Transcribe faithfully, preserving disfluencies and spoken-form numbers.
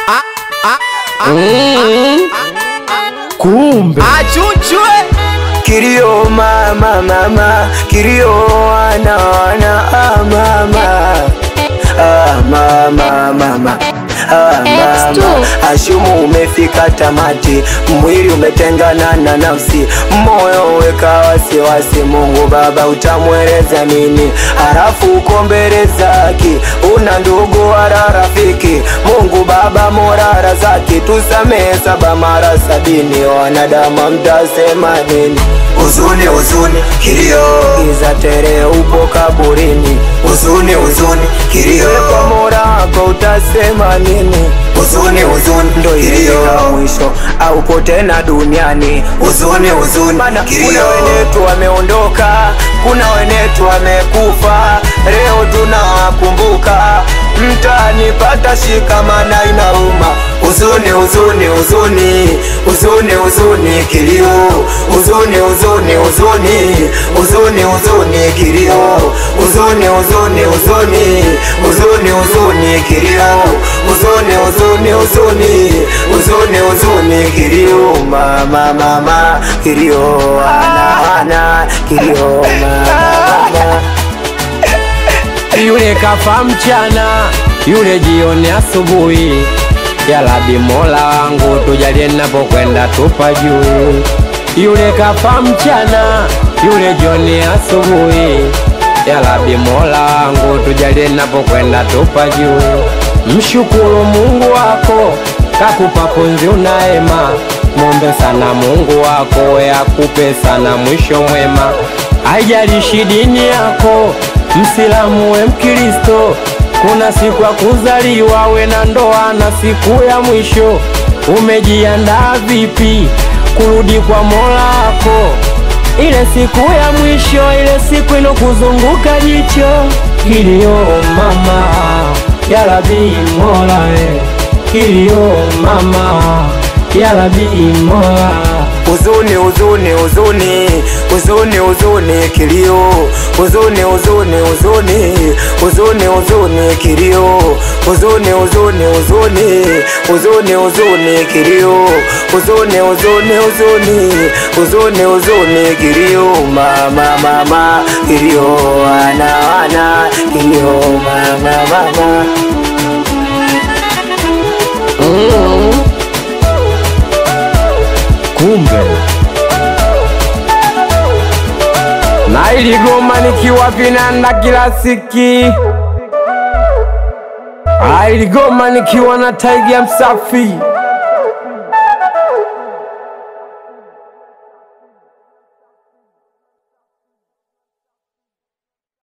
Kumbe achuchwe Kilio mama mama, kilio wana wana ah, mama ah, mama mama ah, mama. Ashumu umefika tamati, mwili umetengana na nafsi, moyo weka wasiwasi. Mungu Baba utamweleza nini? Halafu uko mbele zake, una ndugu wala rafiki. Mungu Baba morara zake, tusamehe saba mara sabini. Wanadamu mtasema nini? Uzuni uzuni kilio, giza tere upo kaburini. Uzuni uzuni kilio, kwa Mola wako utasema nini? Uzuni uzuni ndo kilio mwisho au pote na duniani. Uzuni uzuni kilio, kuna wenetu wameondoka, kuna wenetu wamekufa, leo tunawakumbuka. Mtani pata shikamana inauma. Uzuni uzuni uzuni uzuni uzuni kilio, uzuni uzuni uzuni uzuni uzuni kilio, uzuni uzuni uzuni uzuni uzuni kilio, uzuni uzuni uzuni uzuni uzuni kilio. Mama mama kilio, ana ana kilio mama mama. Yule kafa mchana, yule jioni asubuhi. Ya Rabbi Mola wangu tujalie ninapokwenda tupa juu. Yule kafa mchana, yule jioni asubuhi. Ya Rabbi Mola wangu tujalie ninapokwenda tupa juu. Mshukuru Mungu wako kakupa pumzi unaema. Muombe sana Mungu wako akupe sana mwisho mwema. Haijalishi dini yako, Msilamu we Mkristo, kuna siku ya kuzaliwa we na ndoa na siku ya mwisho. Umejiandaa vipi kurudi kwa Mola wako? Ile siku ya mwisho, ile siku inokuzunguka jicho. Kilio mama, ya Rabbi Mola we. Kilio mama, ya Rabbi Mola. Uzuni uzuni uzuni uzuni uzuni kilio, uzuni uzuni uzuni uzuni uzuni kilio, uzuni uzuni uzuni uzuni uzuni kilio, uzuni uzuni uzuni uzuni uzuni kilio. Mama mama kilio, ana ana kilio mama mama. Mm. Kumbe na iligoma nikiwa vinanda kila siki, iligoma nikiwa na Tiger Msafi.